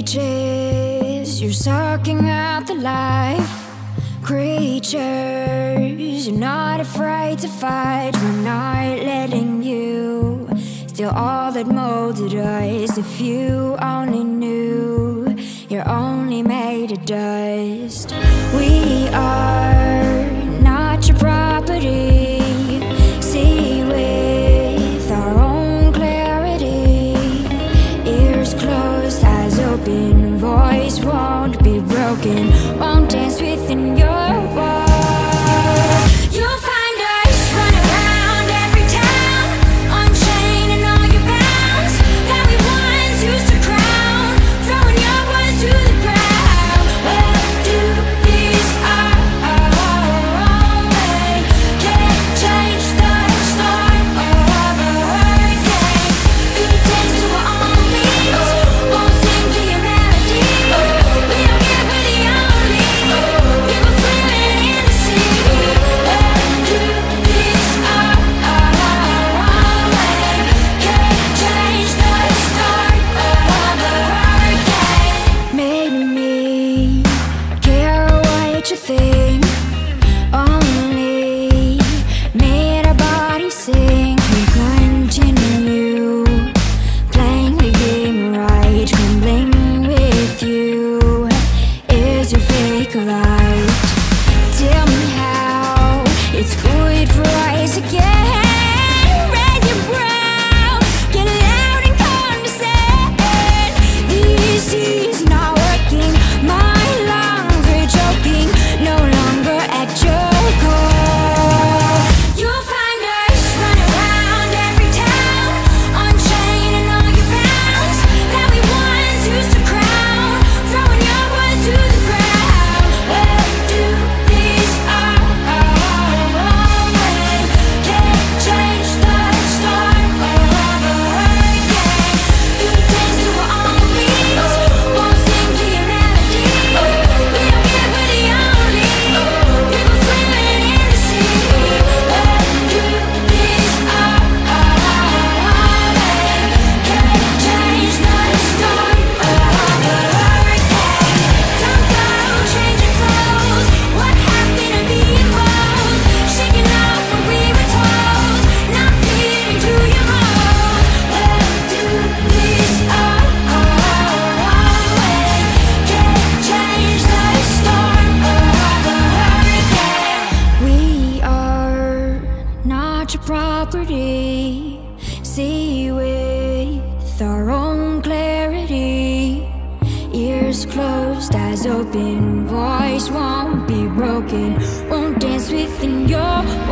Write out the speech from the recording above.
leeches, you're sucking out the life. Creatures, you're not afraid to fight. We're not letting you steal all that molded us. If you only knew, you're only made of dust. We are not your property. See with our own clarity. Ears closed, eyes open. Voice won't be broken. Won't dance within your walls. You'll find us running around every town, unchaining all your bounds. That we once used to crown, throwing your words to the ground. We'll do this our own way. Can't change the start of a hurricane. Could dance to our own beats, won't sing to your melody. We don't care for the only people swimming in the sea. We'll do this our own way. Can't change the start of a hurricane. Made me care what you think. Only made our bodies sing. We continue playing the game right. Crumbling with you is your fake light. Tell me how it's good for us again. Raise your brow, get loud and condescend. This is not working. My lungs are choking. No longer at your call. You'll find us running around every town, unchaining all your bounds. That we once used to crown, throwing your words to the ground. We'll do this our own way. Can't change the start of a hurricane. Could dance to our own beats, won't sing to your melody. We don't care for the only people swimming in the sea. We'll do this our own way. Can't change the start of a hurricane. Don't go changing souls. What happened to being bold? Shaking off what we were told. Not fitting to your mold. We'll do this our own way. Can't change the start of a hurricane. We are not your property. See with our own clarity. Ears closed, eyes open. Voice won't be broken. Won't dance within your